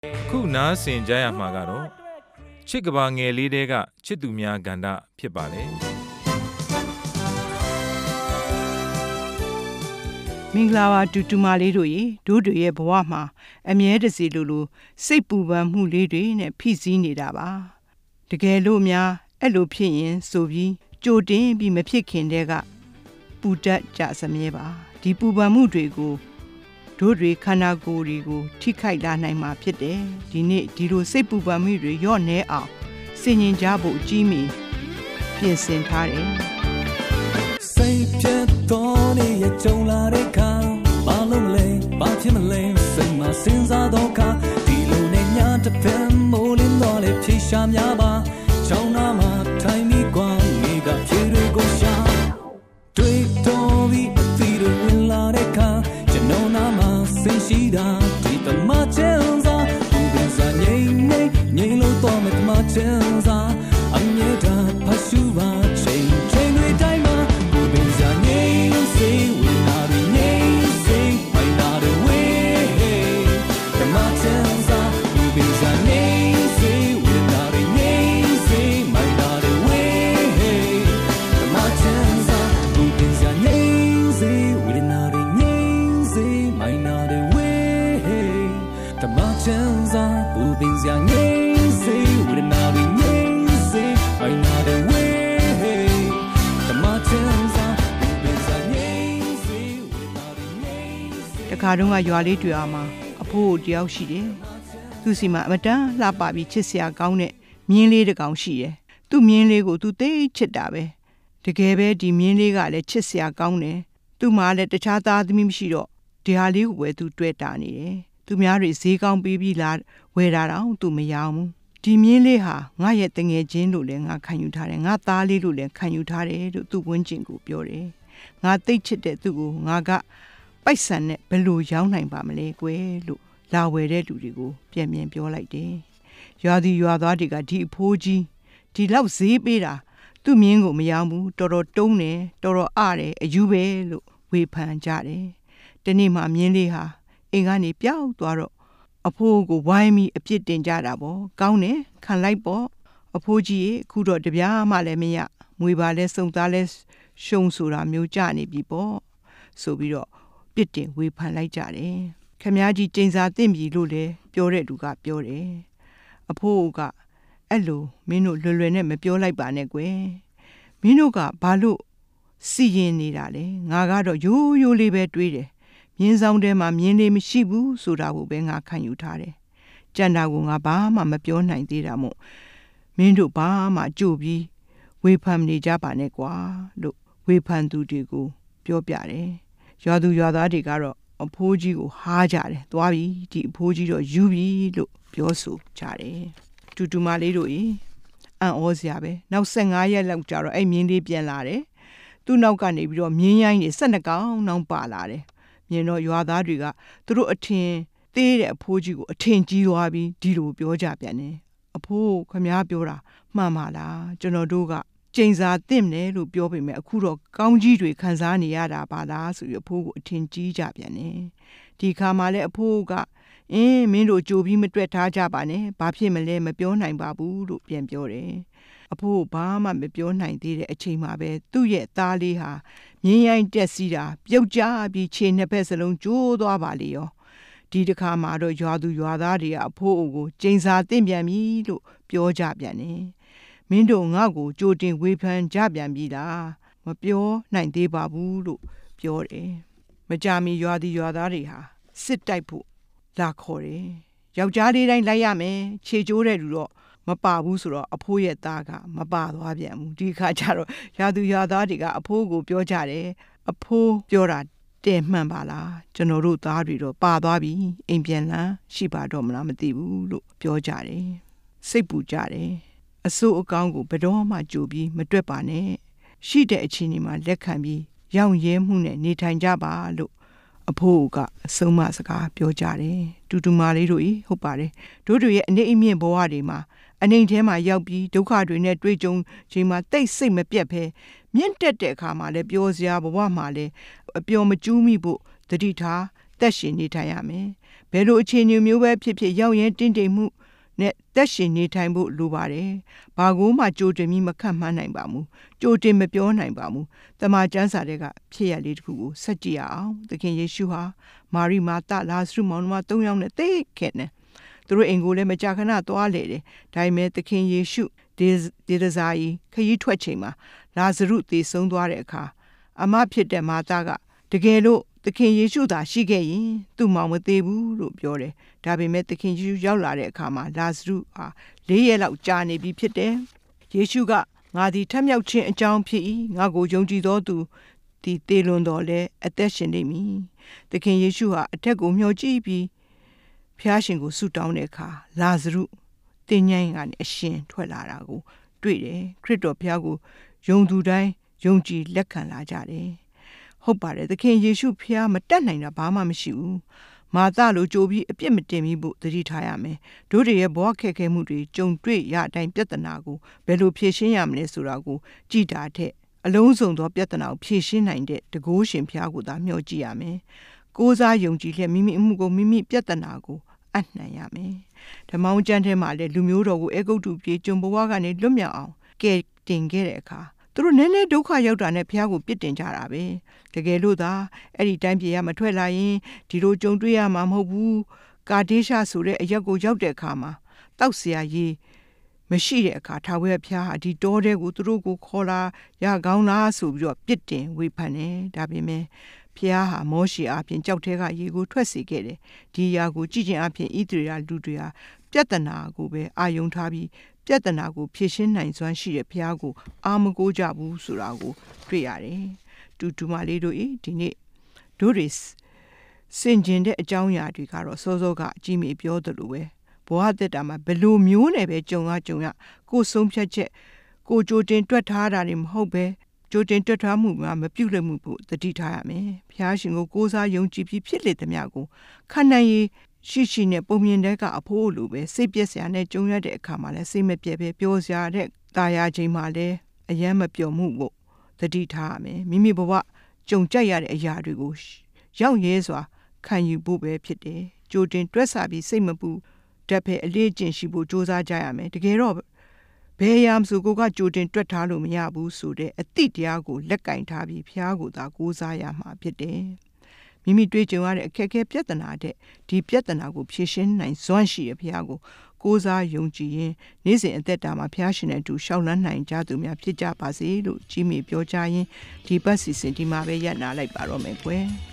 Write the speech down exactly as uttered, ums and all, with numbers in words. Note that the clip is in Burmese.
ခုနားဆင်ကြရမှာကတော့ချစ်ကဘာငယ်လေးတဲကချစ်သူများကဏ္ဍဖြစ်ပါလေမင်္ဂလာပါတူတူမလေးတို့ရေတို့တွေရဲ့ဘဝမှာအမြဲတစေလိုလိုစိတ်ပူပန်မှုလေးတွေနဲ့ဖိစီးနေတာပါတကယ်လို့များအဲ့လိုဖြစ်ရင်ဆိုပြီးကြိုတင်ပြီးမဖြစ်ခင်တည်းကပူတတ်ကြစမြဲပါဒီပူပန်မှုတွေကိုတို့တွေခန္ဓာကိုယ်တွေကိုထိခိုက်လာနိုင်မှာဖြစ်တယ်ဒီနေ့ဒီလိုစိတ်ပူပန်မှုတွေရော့နေအောင်စင်ញင်ကြဖို့အကြီးမီပြင်ဆင်ထားတယ်စိတ်ပြတ်တော်နေရကြုံလာတဲ့ခါဘာလို့မလဲဘာဖြစ်မလဲစိတ်မှာစဉ်းစားတော့ခါဒီလိုနဲ့ညတစ်ဖက်မိုးလင်းတော့လေဖြေရှာများပါချောင်းနာမှာထိုင်ပြီးကွာနေကဖြေတွေကိုရှာတွေ့တော်ပြီးအသီးတွေဝင်လာတဲ့ခါကျွန်တော်နာမှာဆင်းရှိတာဒီတမချင်စားဘူးပင်စားငိမ့်ငိမ့်ငိမ့်လို့တော့မတမချင်စားအမြဲတမ်းဖတ်ရှုပါချိန်ချိန်တွေတိုင်းမှာဘူးပင်စားငိမ့်စေဝိနာရီငိမ့်စေမိုင်နာရီဝေးတမချင်စားဘူးပင်စားငိမ့်စေဝိနာရီငိမ့်စေမိုင်နာရီဝေးတမချင်စားဘူးပင်စားငိမ့်စေဝိနာရီငိမ့်စေမိုင်နာရီဝေးတမချင်စားဘူးပင်စားငိမ့်စေဝိနာရီငိမ့်စေမိုင်နာရီဝေးတမချင်စားဘူးပင်စားငိမ့်စေဝိနာရီငိမ့်စေတခါတော့ကရွာလေးတွေ့အောင်မှာအဖိုးတယောက်ရှိတယ်သူစီမှာအမတန်လှပပြီးချစ်စရာကောင်းတဲ့မြင်းလေးတစ်ကောင်ရှိတယ်သူ့မြင်းလေးကိုသူသိချစ်တာပဲတကယ်ပဲဒီမြင်းလေးကလည်းချစ်စရာကောင်းတယ်သူ့မှာလည်းတခြားသားသမီးမရှိတော့ဒီဟာလေးကိုပဲသူတွေ့တာနေတယ်သူများတွေဈေးကောင်းပေးပြီးလာဝယ်တာတော့သူမရအောင်ဘူးဒီမြင်းလေးဟာငါရဲ့တငယ်ချင်းလို့လည်းငါခံယူထားတယ်ငါသားလေးလို့လည်းခံယူထားတယ်လို့သူ့ဝန်းကျင်ကိုပြောတယ်ငါသိချစ်တဲ့သူ့ကိုငါကပိုက်ဆံနဲ့ဘယ်လိုရောင်းနိုင်ပါမလဲကွယ်လို့လာဝယ်တဲ့လူတွေကိုပြန်ပြန်ပြောလိုက်တယ်ရွာသူရွာသားတွေကဒီအဖိုးကြီးဒီလောက်ဈေးပေးတာသူ့မြင်းကိုမရောင်းဘူးတော်တော်တုံးတယ်တော်တော်အားတယ်အယူပဲလို့ဝေဖန်ကြတယ်တနေ့မှမြင်းလေးဟာအိမ်ကနေပျောက်သွားတော့အဖိုးကိုဝိုင်းပြီးအပြစ်တင်ကြတာပေါ့ကောင်းတယ်ခံလိုက်ပေါ့အဖိုးကြီးအခုတော့တပြားမှလည်းမရမွေပါလဲစုံသားလဲရှုံဆိုတာမျိုးကြနေပြီပေါ့ဆိုပြီးတော့ပြစ်တင်ဝေဖန်လိုက်ကြတယ်ခမည်းကြီးကျိန်စာတင့်ပြီလို့လဲပြောတဲ့လူကပြောတယ်အဖိုးကအဲ့လိုမင်းတို့လွယ်လွယ်နဲ့မပြောလိုက်ပါနဲ့ကွယ်မင်းတို့ကဘာလို့စီရင်နေတာလဲငါကတော့ရိုးရိုးလေးပဲတွေးတယ်မြင်းဆောင်ထဲမှာမြင်းလေးမရှိဘူးဆိုတာကိုပဲငါခံယူထားတယ်ကြံတာကိုငါဘာမှမပြောနိုင်သေးတာမို့မင်းတို့ဘာမှကြိုပြီးဝေဖန်နေကြပါနဲ့ကွာလို့ဝေဖန်သူတွေကိုပြောပြတယ်ရွာသူရွာသားတွေကတော့အဖိုးကြီးကိုဟားကြတယ်သွားပြီဒီအဖိုးကြီးတော့ယူပြီလို့ပြောဆိုကြတယ်တူတူမလေးတို့ကြီးအံ့ဩစရာပဲနောက်၁၅ရက်လောက်ကြာတော့အဲ့မြင်းလေးပြန်လာတယ်သူ့နောက်ကနေပြီးတော့မြင်းရိုင်းတွေ၁၂ကောင်နောက်ပါလာတယ်မြင်တော့ရွာသားတွေကသူတို့အထင်သေးတဲ့အဖိုးကြီးကိုအထင်ကြီးသွားပြီးဒီလိုပြောကြပြန်တယ်အဖိုးခမည်းပြောတာမှန်ပါလားကျွန်တော်တို့ကကျိန်စာတင့်တယ်လို့ပြောပေမဲ့အခုတော့ကောင်းကြီးတွေခံစားနေရတာပါလားဆိုပြီးအဖိုးကိုအထင်ကြီးကြပြန်တယ်ဒီခါမှလည်းအဖိုးကအင်းမင်းတို့ကြိုပြီးမတွေ့ထားကြပါနဲ့ဘာဖြစ်မလဲမပြောနိုင်ပါဘူးလို့ပြန်ပြောတယ်အဖိုးဘာမှမပြောနိုင်သေးတဲ့အချိန်မှာပဲသူ့ရဲ့သားလေးဟာမြင်းရိုင်းတက်စီးတာပြုတ်ကျပြီးခြေနှစ်ဖက်စလုံးကျိုးသွားပါလေရောဒီတစ်ခါမှတော့ရွာသူရွာသားတွေကအဖိုးအိုကိုကျိန်စာတင့်ပြန်ပြီလို့ပြောကြပြန်တယ်မင်းတို့ငါ့ကိုကြိုတင်ဝေဖန်ကြပြန်ပြီလားမပြောနိုင်သေးပါဘူးလို့ပြောတယ်မကြမီရွာသူရွာသားတွေဟာစစ်တိုက်ဖို့လာခေါ်တယ်ယောက်ျားလေးတိုင်းလိုက်ရမယ်ခြေကျိုးတဲ့လူတော့မပါဘူးဆိုတော့အဖိုးရဲ့သားကမပါသွားပြန်ဘူးဒီခါကျတော့ရာသူရာသားတွေကအဖိုးကိုပြောကြတယ်အဖိုးပြောတာတဲ့မှန်ပါလားကျွန်တော်တို့သားတွေတော့ပါသွားပြီအိမ်ပြန်လန်းရှိပါတော့မလားမသိဘူးလို့ပြောကြတယ်စိတ်ပူကြတယ်အဆိုးအကောင်းကိုဘယ်တော့မှကြိုပြီးမတွက်ပါနဲ့ရှိတဲ့အချိန်ဒီမှာလက်ခံပြီးရောင်ရဲမှုနဲ့နေထိုင်ကြပါလို့အဖိုးကအဆုံးမစကားပြောကြတယ်တူတူမလေးတို့ဟုတ်ပါတယ်တို့တို့ရဲ့အနေအမြင့်ဘဝတွေမှာအနေထဲမှာရောက်ပြီးဒုက္ခတွေနဲ့တွေ့ကြုံချိန်မှာတိတ်စိတ်မပြတ်ဖဲမြင့်တက်တဲ့အခါမှာလည်းပျော်စရာဘဝမှာလည်းအပျော်မကျူးမိဖို့တတိထားသက်ရှင်နေထိုင်ရမယ်ဘယ်လိုအခြေအနေမျိုးပဲဖြစ်ဖြစ်ရောက်ရင်တင့်တယ်မှုနဲ့သက်ရှင်နေထိုင်ဖို့လိုပါတယ်။ဘာကိုမှကြိုတင်ပြီးမခန့်မှန်းနိုင်ပါဘူး။ကြိုတင်မပြောနိုင်ပါဘူး။တမန်ကျမ်းစာတွေကဖြစ်ရလေးတစ်ခုကိုဆက်ကြည့်ရအောင်။သခင်ယေရှုဟာမာရိမာသလာဇရုမောင်နှမသုံးယောက်နဲ့တိတ်ခဲ့နေ။သူတို့အိမ်ကိုလည်းမကြာခဏသွားလေတယ်။ဒါပေမဲ့သခင်ယေရှုဒေဒဇာယီခရီးထွက်ချိန်မှာလာဇရုသေဆုံးသွားတဲ့အခါအမဖြစ်တဲ့မာသကတကယ်လို့သခင်ယေရှုသာရှိခဲ့ရင်သူ့မောင်မသေးဘူးလို့ပြောတယ်။ဒါပေမဲ့သခင်ယေရှုရောက်လာတဲ့အခါမှာလာဇရုဟာလေးရက်လောက်ကြာနေပြီဖြစ်တယ်။ယေရှုကငါသည်ထမြောက်ခြင်းအကြောင်းဖြစ်၏ငါကိုယုံကြည်သောသူဒီသေလွန်တော်လဲအသက်ရှင်နေမည်။သခင်ယေရှုဟာအထက်ကိုမျှော်ကြည့်ပြီးဖျားရှင်ကိုဆုတောင်းတဲ့အခါလာဇရုတင်းញိုင်းကနေအရှင်ထွက်လာတာကိုတွေ့တယ်။ခရစ်တော်ဘုရားကိုယုံသူတိုင်းယုံကြည်လက်ခံလာကြတယ်။ဟုတ်ပါတယ်သခင်ယေရှုဖျားမတတ်နိုင်တာဘာမှမရှိဘူးမာသလိုကြိုပြီးအပြစ်မတင်မိဖို့သတိထားရမယ်တို့တွေရဲ့ဘဝခက်ခဲမှုတွေကြုံတွေ့ရတိုင်းပြဿနာကိုဘယ်လိုဖြေရှင်းရမလဲဆိုတာကိုကြည်တာတဲ့အလုံးစုံသောပြဿနာကိုဖြေရှင်းနိုင်တဲ့တကုရှင်ဖျားကိုသာမျှော်ကြည့်ရမယ်ကိုးစားယုံကြည်လျက်မိမိအမှုကိုမိမိပြဿနာကိုအနှံ့ရမယ်ဓမ္မကျမ်းထဲမှာလည်းလူမျိုးတော်ကိုအေဂုတ်တုပြေကျွန်ဘဝကနေလွတ်မြောက်အောင်ကယ်တင်ခဲ့တဲ့အခါသူတို့နည်းနည်းဒုက္ခရောက်တာနဲ့ဘုရားကိုပြစ်တင်ကြတာပဲတကယ်လို့သာအဲ့ဒီတိုင်းပြည်ကမထွက်လာရင်ဒီလိုကြုံတွေ့ရမှာမဟုတ်ဘူးကာဒေးရှာဆိုတဲ့အရက်ကိုရောက်တဲ့အခါမှာတောက်เสียရည်မရှိတဲ့အခါထာဝရဘုရားဟာဒီတောထဲကိုသူတို့ကိုခေါ်လာရကောင်းလားဆိုပြီးတော့ပြစ်တင်ဝေဖန်တယ်ဒါပေမဲ့ဘုရားဟာမောရှေအပြင်ကြောက်ထဲကရေကိုထွက်စေခဲ့တယ်ဒီအရာကိုကြည့်ခြင်းအပြင်ဣသရေလလူတွေဟာပြဿနာကိုပဲအာယုံထားပြီးပြဿနာကိုဖြေရှင်းနိုင်စွမ်းရှိတဲ့ဘုရားကိုအာမကိုကြဘူးဆိုတာကိုတွေ့ရတယ်တူတူမလေးတို့ဤဒီနေ့တို့ရစ်စင်ကျင်တဲ့အကြောင်းအရာတွေကတော့စောစောကအကြီးမေပြောသလိုပဲဘဝတက်တာမှာဘလို့မျိုးနဲ့ပဲကြုံရကြုံရကိုဆုံးဖြတ်ချက်ကိုကြိုတင်တွက်ထားတာတွေမဟုတ်ပဲကြိုတင်တွက်ထားမှုမှာမပြုတ်လက်မှုဖို့တတိထားရမယ်ဘုရားရှင်ကိုကိုးစားယုံကြည်ပြီးဖြစ်လေသမျှကိုခန္ဓာရည်ရှိရှိနဲ့ပုံမြင်တဲ့ကအဖိုးလိုပဲစိတ်ပြည့်စရာနဲ့ကြုံရတဲ့အခါမှာလည်းစိတ်မပြည့်ပဲပျော်စရာတဲ့တာယာချိန်မှာလည်းအယမ်းမပျော်မှုဖို့တတိထားရမယ်မိမိဘဝကြုံကြိုက်ရတဲ့အရာတွေကိုရောက်ရဲစွာခံယူဖို့ပဲဖြစ်တယ်ကြိုတင်တွက်ဆပြီးစိတ်မပူတတ်ပဲအလေးကျင့်ရှိဖို့ကြိုးစားကြရမယ်တကယ်တော့ဘယ်ရာမဆိုကိုကကြိုတင်တွက်ထားလို့မရဘူးဆိုတဲ့အတိတရားကိုလက်ကင်ထားပြီးဖျားကိုသာကိုးစားရမှာဖြစ်တယ်မိမိတွေ့ကြုံရတဲ့အခက်အခဲပြဿနာတဲ့ဒီပြဿနာကိုဖြေရှင်းနိုင်စွမ်းရှိတဲ့ဘုရားကိုကိုးစားယုံကြည်ရင်နေ့စဉ်အသက်တာမှာဘုရားရှင်နဲ့အတူရှောက်လန်းနိုင်ကြသူများဖြစ်ကြပါစေလို့ကြီးမေပြောကြရင်ဒီပတ်စီစဉ်ဒီမှာပဲရပ်နာလိုက်ပါတော့မယ်ကွယ်